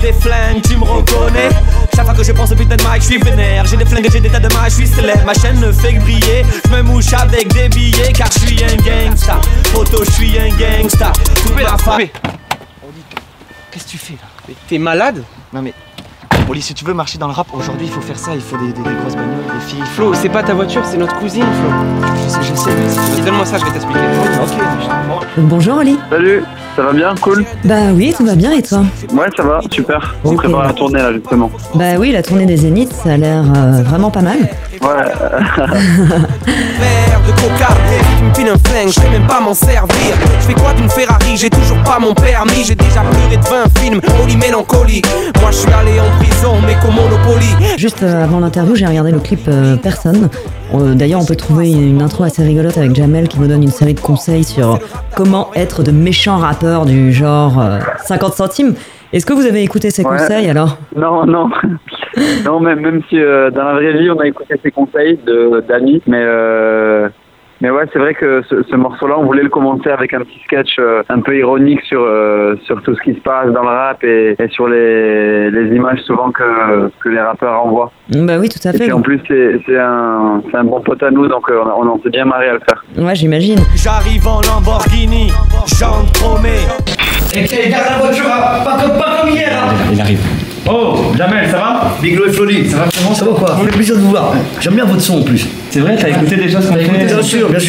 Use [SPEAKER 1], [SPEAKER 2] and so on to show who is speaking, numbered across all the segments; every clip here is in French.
[SPEAKER 1] des flingues, tu me reconnais. Chaque fois que je pense au putain de mic, je suis vénère. J'ai des flingues et j'ai des tas de mic, je suis célèbre. Ma chaîne ne fait que briller, je me mouche avec des billets. Car je suis un gangsta, photo je suis un gangsta. Toute ma famille.
[SPEAKER 2] Qu'est-ce que tu fais là? Mais t'es malade?
[SPEAKER 3] Non mais... Oli, si tu veux marcher dans le rap, aujourd'hui il faut faire ça, il faut des grosses bagnoles, des filles.
[SPEAKER 2] Flo, c'est pas ta voiture, c'est notre cousine, Flo.
[SPEAKER 3] Je sais, mais...
[SPEAKER 2] Donne-moi ça, je vais t'expliquer.
[SPEAKER 3] Ok.
[SPEAKER 4] Bonjour Oli.
[SPEAKER 5] Salut, ça va bien? Cool?
[SPEAKER 4] Bah oui, tout va bien et toi?
[SPEAKER 5] Ouais, ça va, super. On prépare la tournée là, justement.
[SPEAKER 4] Bah oui, la tournée des Zéniths, ça a l'air vraiment pas mal.
[SPEAKER 5] Ouais.
[SPEAKER 1] Verre de coca, tu me files un flingue, je sais même pas m'en servir. Je fais quoi d'une Ferrari, j'ai toujours pas mon permis. J'ai déjà pleuré de 20 films, Oli mélancolie. Moi je suis allé en prison, mais qu'au Monopoly.
[SPEAKER 4] Juste avant l'interview, j'ai regardé le clip Personne. D'ailleurs, on peut trouver une intro assez rigolote avec Jamel qui nous donne une série de conseils sur comment être de méchants rappeurs du genre 50 centimes. Est-ce que vous avez écouté ces conseils alors?
[SPEAKER 5] Non. Non, même si dans la vraie vie on a écouté ces conseils d'amis, mais ouais, c'est vrai que ce morceau-là, on voulait le commencer avec un petit sketch un peu ironique sur tout ce qui se passe dans le rap et sur les images souvent que les rappeurs envoient.
[SPEAKER 4] Bah oui, tout à fait.
[SPEAKER 5] Et puis en plus, c'est un bon pote à nous, donc on en s'est bien marré à le faire.
[SPEAKER 4] Ouais, j'imagine.
[SPEAKER 1] J'arrive en Lamborghini, j'en promets.
[SPEAKER 6] Et garde la voiture, pas comme hier.
[SPEAKER 3] Il arrive.
[SPEAKER 6] Oh, Jamel, ça va? Biglo et Floli, ça va comment? Ça va quoi? Ça fait plaisir de vous voir. J'aime bien votre son en plus.
[SPEAKER 7] C'est vrai, t'as écouté déjà ce qu'on fait?
[SPEAKER 6] Bien sûr, bien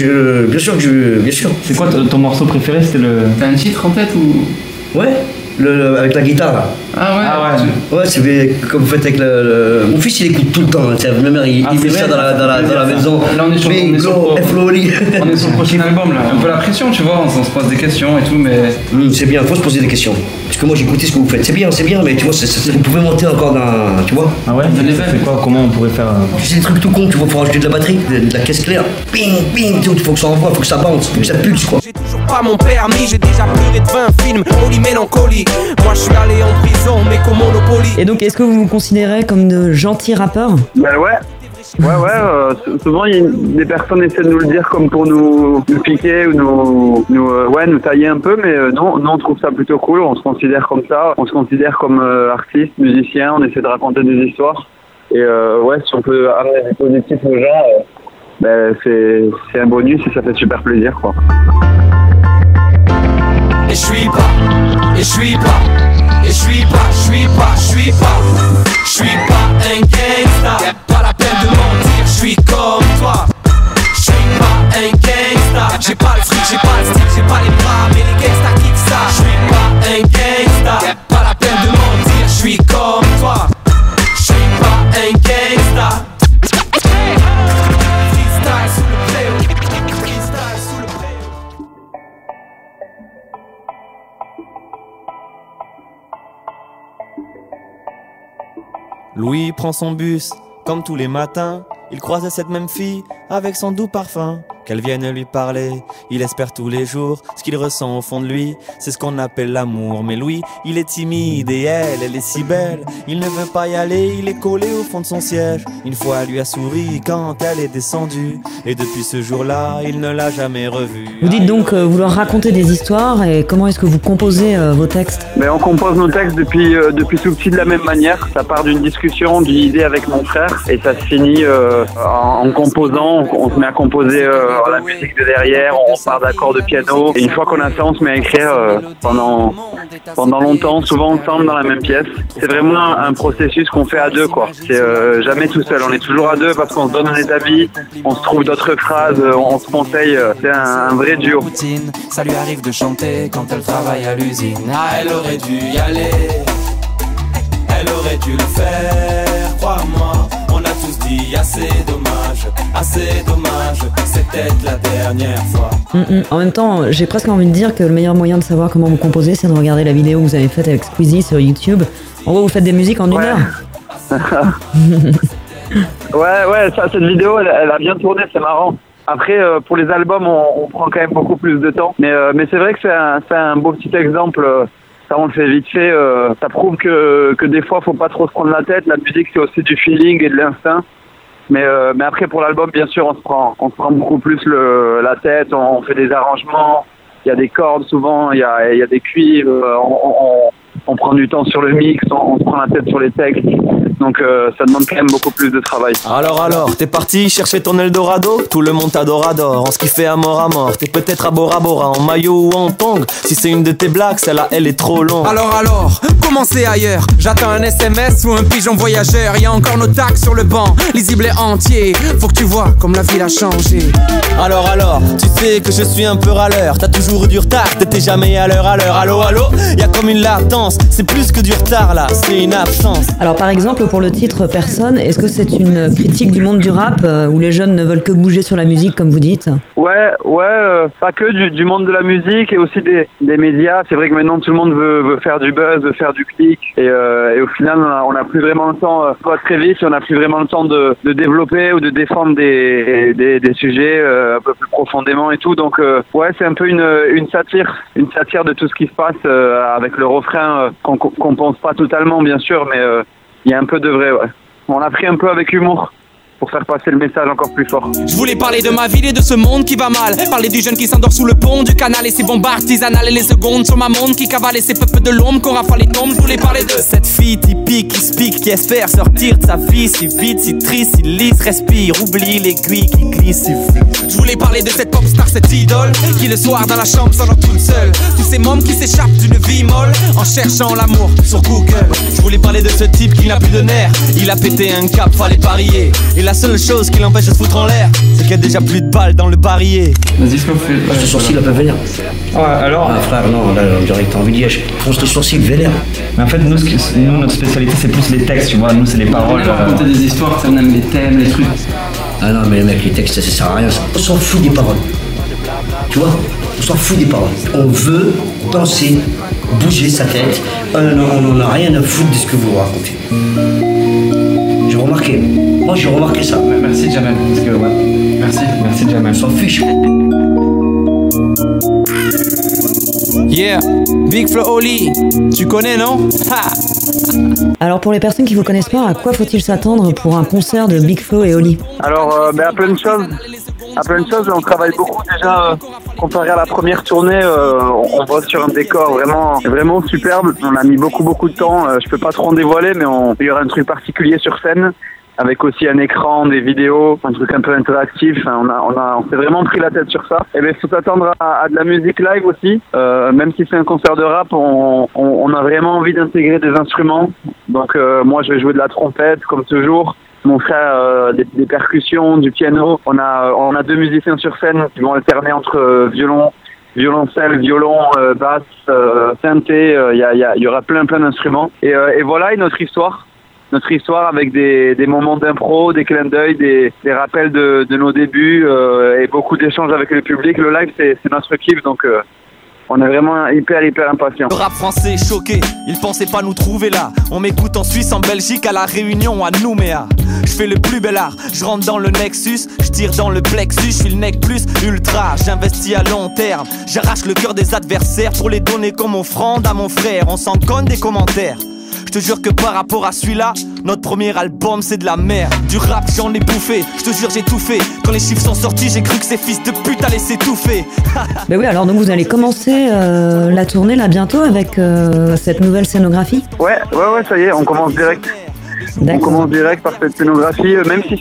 [SPEAKER 6] sûr.
[SPEAKER 7] C'est quoi ton morceau préféré? C'était le...
[SPEAKER 2] T'as un titre en tête ou...
[SPEAKER 6] Ouais, avec la guitare là.
[SPEAKER 2] Ah ouais.
[SPEAKER 6] Ouais, c'est comme vous faites avec mon fils, il écoute tout le temps. Ma mère, il met ça dans la maison.
[SPEAKER 2] Là, on est sur le prochain album là. Un peu la pression, tu vois, on se pose des questions et tout, mais...
[SPEAKER 6] C'est bien, faut se poser des questions. Parce que moi, j'ai écouté ce que vous faites. C'est bien, mais tu vois, vous pouvez monter encore dans... Tu vois?
[SPEAKER 7] Ah ouais? C'est quoi? Comment on pourrait faire...
[SPEAKER 6] C'est des trucs tout con, tu vois, faut rajouter de la batterie, de la caisse claire. Ping, ping, il faut que ça envoie, faut que ça bounce, faut que ça pulse quoi.
[SPEAKER 1] J'ai toujours pas mon permis, j'ai déjà pleuré de 20 films, Oli mélancolie. Moi je suis allé en prison, mais qu'au Monopoly.
[SPEAKER 4] Et donc, est-ce que vous vous considérez comme de gentils rappeurs?
[SPEAKER 5] Ben ouais. Souvent des personnes essaient de nous le dire comme pour nous piquer ou nous tailler un peu, mais non, on trouve ça plutôt cool, on se considère comme ça, on se considère comme artiste, musicien, on essaie de raconter des histoires, et si on peut amener du positif aux gens, c'est un bonus et ça fait super plaisir quoi.
[SPEAKER 1] Et je suis pas un gangsta. Pas la peine de mentir, je suis comme toi. Je suis pas un gangsta. J'ai pas le fric, j'ai pas le style, j'ai pas les bras, mais les gangsta kiffent ça. Je suis pas un gangsta. Pas la peine de mentir, je suis comme toi. Je suis pas un gangsta. Freestyle sous le préau. Freestyle sous le préau. Louis prend son bus, comme tous les matins. Il croise cette même fille avec son doux parfum. Qu'elle vienne lui parler, il espère tous les jours. Ce qu'il ressent au fond de lui, c'est ce qu'on appelle l'amour. Mais Louis, il est timide et elle est si belle. Il ne veut pas y aller, il est collé au fond de son siège. Une fois, elle lui a souri quand elle est descendue. Et depuis ce jour-là, il ne l'a jamais revue.
[SPEAKER 4] Vous dites donc vouloir raconter des histoires, et comment est-ce que vous composez vos textes?
[SPEAKER 5] On compose nos textes depuis tout petit de la même manière. Ça part d'une discussion, d'une idée avec mon frère, et ça se finit en composant. On se met à composer la musique de derrière, on part d'accords de piano, et une fois qu'on a ça, on se met à écrire pendant longtemps, souvent ensemble dans la même pièce. C'est vraiment un processus qu'on fait à deux quoi. C'est jamais tout seul, on est toujours à deux parce qu'on se donne des avis, on se trouve d'autres phrases, on se conseille, c'est un vrai duo.
[SPEAKER 1] Ça lui arrive de chanter quand elle travaille à l'usine. Ah, elle aurait dû y aller, elle aurait dû le faire, crois-moi. On a tous dit assez dommage, c'était la dernière fois.
[SPEAKER 4] En même temps, j'ai presque envie de dire que le meilleur moyen de savoir comment vous composez, c'est de regarder la vidéo que vous avez faite avec Squeezie sur YouTube. En gros, vous faites des musiques en une heure.
[SPEAKER 5] Cette vidéo, elle a bien tourné, c'est marrant. Après, pour les albums, on prend quand même beaucoup plus de temps. Mais c'est vrai que c'est un beau petit exemple. Ça, on le fait vite fait. Ça prouve que des fois, faut pas trop se prendre la tête. La musique, c'est aussi du feeling et de l'instinct. Mais après, pour l'album, bien sûr, on se prend beaucoup plus la tête. On fait des arrangements. Il y a des cordes souvent. Il y a des cuivres. on prend du temps sur le mix, on se prend la tête sur les textes. Donc ça demande quand même beaucoup plus de travail.
[SPEAKER 1] Alors, t'es parti chercher ton Eldorado? Tout le monde adore, on se kiffait à mort. T'es peut-être à Bora Bora, en maillot ou en tongue. Si c'est une de tes blagues, celle-là, elle est trop longue.
[SPEAKER 8] Alors, comment c'est ailleurs? J'attends un SMS ou un pigeon voyageur. Y'a encore nos tags sur le banc, lisible et entier. Faut que tu vois comme la ville a changé.
[SPEAKER 1] Alors, tu sais que je suis un peu râleur. T'as toujours eu du retard, t'étais jamais à l'heure. Allô, y'a comme une latence. C'est plus que du retard là, c'est une absence.
[SPEAKER 4] Alors par exemple pour le titre Personne, est-ce que c'est une critique du monde du rap où les jeunes ne veulent que bouger sur la musique comme vous dites?
[SPEAKER 5] Ouais, pas que du monde de la musique et aussi des médias. C'est vrai que maintenant tout le monde veut faire du buzz, veut faire du clic et au final on a plus vraiment le temps, pas très vite, on a plus vraiment le temps de développer ou de défendre des sujets un peu plus profondément et tout. Donc ouais, c'est un peu une satire de tout ce qui se passe avec le refrain qu'on pense pas totalement bien sûr, mais il y a un peu de vrai, ouais. On l'a pris un peu avec humour pour faire passer le message encore plus fort.
[SPEAKER 8] Je voulais parler de ma ville et de ce monde qui va mal. Parler du jeune qui s'endort sous le pont du canal et ses bombes artisanales et les secondes sur ma montre qui cavale et ses peuples de l'ombre qu'on rafale les tombes. Je voulais parler de
[SPEAKER 1] cette fille typique qui se pique, qui espère sortir de sa vie si vite, si triste, si lisse, respire, oublie l'aiguille qui glisse si vite.
[SPEAKER 8] Je voulais parler de cette pop star, cette idole qui le soir dans la chambre s'endort toute seule. Tous ces mômes qui s'échappent d'une vie molle en cherchant l'amour sur Google.
[SPEAKER 1] Je voulais parler de ce type qui n'a plus de nerfs. Il a pété un cap, fallait parier. Et la seule chose qui l'empêche de se foutre en l'air, c'est qu'il y a déjà plus de balles dans le barillet.
[SPEAKER 7] Vas-y, ce qu'on fait.
[SPEAKER 6] Ce sourcil, là, peut venir.
[SPEAKER 7] Alors
[SPEAKER 6] frère, non, là, on dirait que t'as envie d'y aller. Fonce le sourcil, vénère.
[SPEAKER 7] Mais en fait, nous, notre spécialité, c'est plus les textes, tu vois. Nous, c'est les paroles.
[SPEAKER 2] On raconter des histoires, on aime les thèmes, les trucs.
[SPEAKER 6] Ah non, mais mec, les textes, ça sert à rien. On s'en fout des paroles. Tu vois? On s'en fout des paroles. On veut danser, bouger sa tête. On n'en a rien à foutre de ce que vous racontez. J'ai remarqué. Moi, j'ai remarqué ça.
[SPEAKER 2] Merci, Jamel. Parce que, ouais. Merci, Jamel.
[SPEAKER 6] On s'en fiche.
[SPEAKER 8] Yeah, Big Flo Oli, tu connais non? Ha!
[SPEAKER 4] Alors pour les personnes qui vous connaissent pas, à quoi faut-il s'attendre pour un concert de Big Flo et Oli?
[SPEAKER 5] Alors à plein de choses. On travaille beaucoup déjà. Comparé à la première tournée, on bosse sur un décor vraiment superbe. On a mis beaucoup de temps. Je peux pas trop en dévoiler, mais il y aura un truc particulier sur scène, avec aussi un écran, des vidéos, un truc un peu interactif. Enfin, on s'est vraiment pris la tête sur ça. Et bien, il faut s'attendre à de la musique live aussi. Même si c'est un concert de rap, on a vraiment envie d'intégrer des instruments. Donc moi, je vais jouer de la trompette, comme toujours. Mon frère, des percussions, du piano. On a deux musiciens sur scène qui vont alterner entre violoncelle, violon, basse, synthé. Il y aura plein d'instruments. Et voilà, et notre histoire avec des moments d'impro, des clins d'œil, des rappels de nos débuts et beaucoup d'échanges avec le public. Le live, c'est notre kiff, donc on est vraiment hyper impatients.
[SPEAKER 1] Le rap français choqué, ils pensaient pas nous trouver là. On m'écoute en Suisse, en Belgique, à La Réunion, à Nouméa. Je fais le plus bel art, je rentre dans le Nexus, je tire dans le plexus, je suis le nec plus ultra. J'investis à long terme, j'arrache le cœur des adversaires pour les donner comme offrande à mon frère. On s'en conne des commentaires. Je te jure que par rapport à celui-là, notre premier album c'est de la merde. Du rap j'en ai bouffé, je te jure j'ai tout fait. Quand les chiffres sont sortis j'ai cru que ces fils de pute allaient s'étouffer.
[SPEAKER 4] Ben oui, alors donc vous allez commencer la tournée là bientôt avec cette nouvelle scénographie?
[SPEAKER 5] Ouais, ça y est, on commence direct. On commence direct par cette scénographie, même si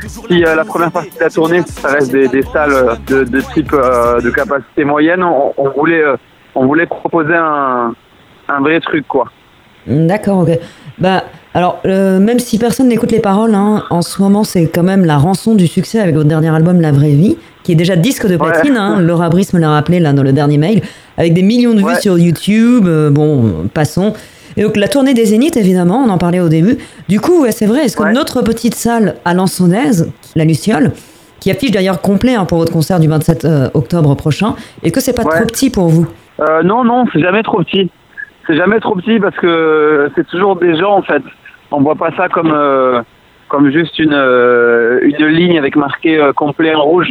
[SPEAKER 5] la première partie de la tournée, ça reste des salles de type de capacité moyenne, on voulait proposer un vrai truc, quoi.
[SPEAKER 4] D'accord, ok. Bah, alors, même si personne n'écoute les paroles, hein, en ce moment, c'est quand même la rançon du succès avec votre dernier album, La Vraie Vie, qui est déjà disque de platine, ouais. Hein, Laura Brice me l'a rappelé là dans le dernier mail, avec des millions de vues sur YouTube, passons. Et donc, la tournée des Zéniths, évidemment, on en parlait au début. Du coup, ouais, c'est vrai, est-ce que notre petite salle à Lançonnaise, la Luciole, qui affiche d'ailleurs complet hein, pour votre concert du 27 octobre prochain, est-ce que c'est pas trop petit pour vous?
[SPEAKER 5] Non, c'est jamais trop petit. C'est jamais trop petit parce que c'est toujours des gens en fait. On voit pas ça comme juste une ligne avec marqué complet en rouge.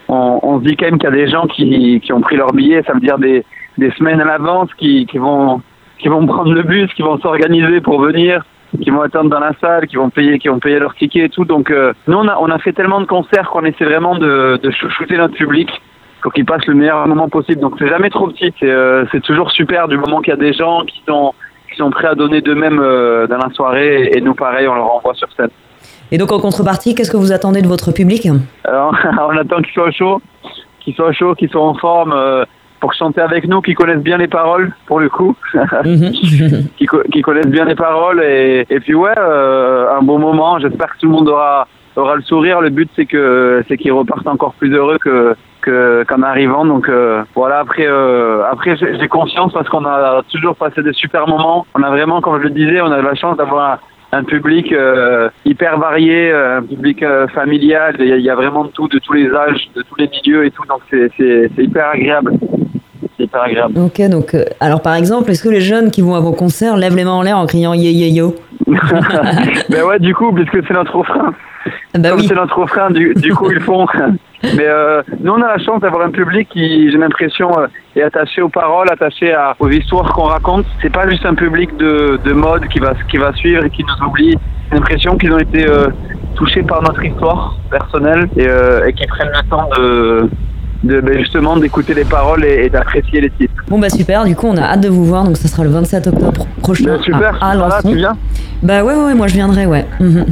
[SPEAKER 5] On se dit quand même qu'il y a des gens qui ont pris leur billet, ça veut dire des semaines à l'avance, qui vont prendre le bus, qui vont s'organiser pour venir, qui vont attendre dans la salle, qui vont payer leur ticket et tout. Donc nous on a fait tellement de concerts qu'on essaie vraiment de chouchouter notre public pour qu'ils passent le meilleur moment possible. Donc c'est jamais trop petit. C'est toujours super du moment qu'il y a des gens qui sont qui sont prêts à donner d'eux-mêmes dans la soirée, et nous pareil, on leur envoie sur scène.
[SPEAKER 4] Et donc en contrepartie, qu'est-ce que vous attendez de votre public ?
[SPEAKER 5] On attend qu'ils soient chauds, qu'ils soient en forme, pour chanter avec nous, qu'ils connaissent bien les paroles, pour le coup, qui connaissent bien les paroles, et puis un bon moment. J'espère que tout le monde aura le sourire. Le but, c'est qu'ils repartent encore plus heureux qu'en arrivant. Donc voilà. Après j'ai confiance parce qu'on a toujours passé des super moments. On a vraiment, comme je le disais, on a la chance d'avoir un public hyper varié, un public familial. Il y a vraiment de tout, de tous les âges, de tous les milieux et tout. Donc c'est hyper agréable. C'est hyper agréable.
[SPEAKER 4] Ok, donc alors par exemple, est-ce que les jeunes qui vont à vos concerts lèvent les mains en l'air en criant yeah yeah yo?
[SPEAKER 5] Ben ouais, du coup, puisque c'est notre refrain.
[SPEAKER 4] Bah
[SPEAKER 5] Comme
[SPEAKER 4] oui.
[SPEAKER 5] c'est notre refrain, du coup ils font. Mais nous on a la chance d'avoir un public qui, j'ai l'impression, est attaché aux paroles, attaché aux histoires qu'on raconte. C'est pas juste un public de mode qui va suivre et qui nous oublie. J'ai l'impression qu'ils ont été touchés par notre histoire personnelle et qui prennent le temps justement d'écouter les paroles et d'apprécier les titres.
[SPEAKER 4] Bon bah super, du coup on a hâte de vous voir, donc ça sera le 27 octobre prochain
[SPEAKER 5] super.
[SPEAKER 4] à
[SPEAKER 5] Voilà,
[SPEAKER 4] Alençon.
[SPEAKER 5] tu viens?
[SPEAKER 4] Bah ouais, moi je viendrai, ouais.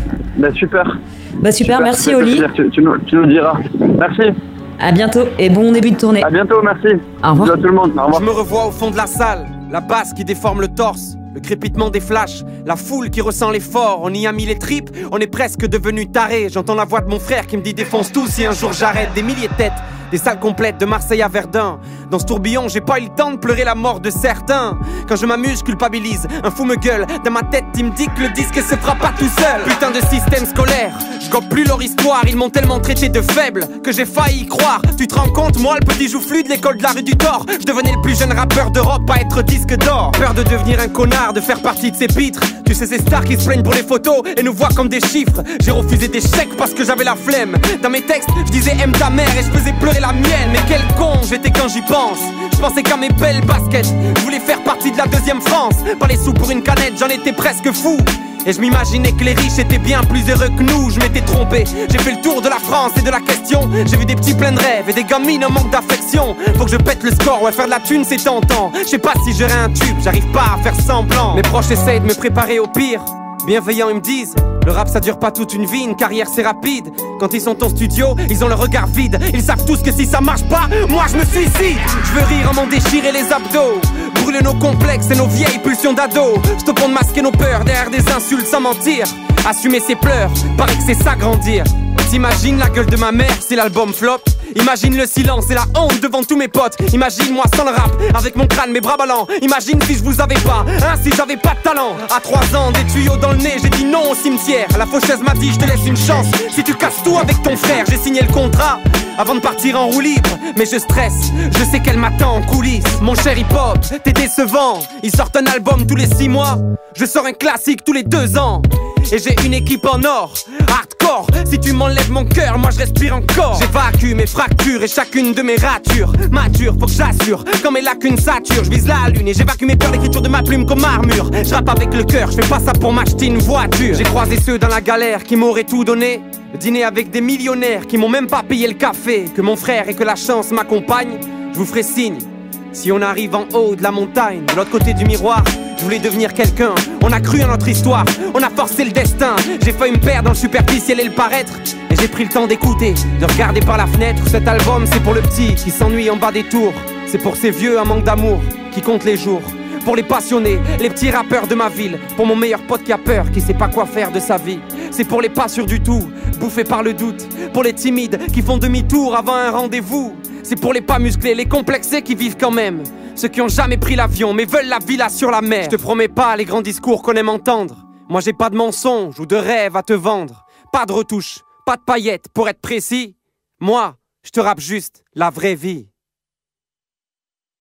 [SPEAKER 5] Super.
[SPEAKER 4] Bah super, merci Oli.
[SPEAKER 5] Tu nous diras. Merci.
[SPEAKER 4] À bientôt et bon début de tournée.
[SPEAKER 5] À bientôt, merci.
[SPEAKER 4] Au revoir.
[SPEAKER 5] Bisous à tout le monde. Au revoir.
[SPEAKER 8] Je me revois au fond de la salle, la basse qui déforme le torse, le crépitement des flashs, la foule qui ressent l'effort. On y a mis les tripes, on est presque devenus tarés. J'entends la voix de mon frère qui me dit défonce tout si un jour j'arrête. Des milliers de têtes, des salles complètes de Marseille à Verdun. Dans ce tourbillon, j'ai pas eu le temps de pleurer la mort de certains. Quand je m'amuse, je culpabilise. Un fou me gueule, dans ma tête, il me dit que le disque se fera pas tout seul. Putain de système scolaire, je gobe plus leur histoire. Ils m'ont tellement traité de faible que j'ai failli y croire. Tu te rends compte, moi le petit joufflu de l'école de la rue du Thor, je devenais le plus jeune rappeur d'Europe à être disque d'or. Peur de devenir un connard, de faire partie de ces pitres. Tu sais ces stars qui se plaignent pour les photos et nous voient comme des chiffres. J'ai refusé des chèques parce que j'avais la flemme. Dans mes textes, je disais aime ta mère et je faisais pleurer la mienne. Mais quel con j'étais quand j'y pense. Je pensais qu'à mes belles baskets, je voulais faire partie de la deuxième France. Pas les sous pour une canette, j'en étais presque fou. Et je m'imaginais que les riches étaient bien plus heureux que nous. Je m'étais trompé, j'ai fait le tour de la France et de la question. J'ai vu des petits pleins de rêves et des gamines en manque d'affection. Faut que je pète le score, ouais faire de la thune c'est tentant. Je sais pas si j'aurai un tube, j'arrive pas à faire semblant. Mes proches essayent de me préparer au pire. Bienveillants ils me disent, le rap ça dure pas toute une vie, une carrière c'est rapide. Quand ils sont en studio, ils ont le regard vide. Ils savent tous que si ça marche pas, moi je me suicide. Je veux rire en m'en déchirer les abdos, brûler nos complexes et nos vieilles pulsions d'ado. Stoppons de masquer nos peurs derrière des insultes sans mentir. Assumer ses pleurs, paraît que c'est ça grandir. T'imagines la gueule de ma mère si l'album flop. Imagine le silence et la honte devant tous mes potes. Imagine moi sans le rap, avec mon crâne, mes bras ballants. Imagine si je vous avais pas, si j'avais pas de talent. À 3 ans, des tuyaux dans le nez, j'ai dit non au cimetière. La faucheuse m'a dit je te laisse une chance. Si tu casses tout avec ton frère, j'ai signé le contrat avant de partir en roue libre. Mais je stresse, je sais qu'elle m'attend en coulisses. Mon cher hip-hop, t'es décevant. Ils sortent un album tous les 6 mois. Je sors un classique tous les 2 ans. Et j'ai une équipe en or, hardcore. Si tu m'enlèves mon cœur, moi je respire encore. J'évacue mes fractures et chacune de mes ratures. Mature, faut que j'assure, quand mes lacunes saturent. Je vise la lune et j'évacue mes peurs, l'écriture de ma plume comme armure. Je rappe avec le cœur, je fais pas ça pour m'acheter une voiture. J'ai croisé ceux dans la galère qui m'auraient tout donné. Dîner avec des millionnaires qui m'ont même pas payé le café. Que mon frère et que la chance m'accompagne, je vous ferai signe. Si on arrive en haut de la montagne, de l'autre côté du miroir, je voulais devenir quelqu'un. On a cru en notre histoire, on a forcé le destin. J'ai failli me perdre dans le superficiel et le paraître. Et j'ai pris le temps d'écouter, de regarder par la fenêtre. Cet album c'est pour le petit qui s'ennuie en bas des tours. C'est pour ces vieux à manque d'amour qui comptent les jours. Pour les passionnés, les petits rappeurs de ma ville. Pour mon meilleur pote qui a peur, qui sait pas quoi faire de sa vie. C'est pour les pas sûrs du tout, bouffés par le doute. Pour les timides qui font demi-tour avant un rendez-vous. C'est pour les pas musclés, les complexés qui vivent quand même. Ceux qui ont jamais pris l'avion mais veulent la villa sur la mer. Je te promets pas les grands discours qu'on aime entendre. Moi j'ai pas de mensonges ou de rêves à te vendre. Pas de retouches, pas de paillettes pour être précis. Moi, je te rappe juste la vraie vie.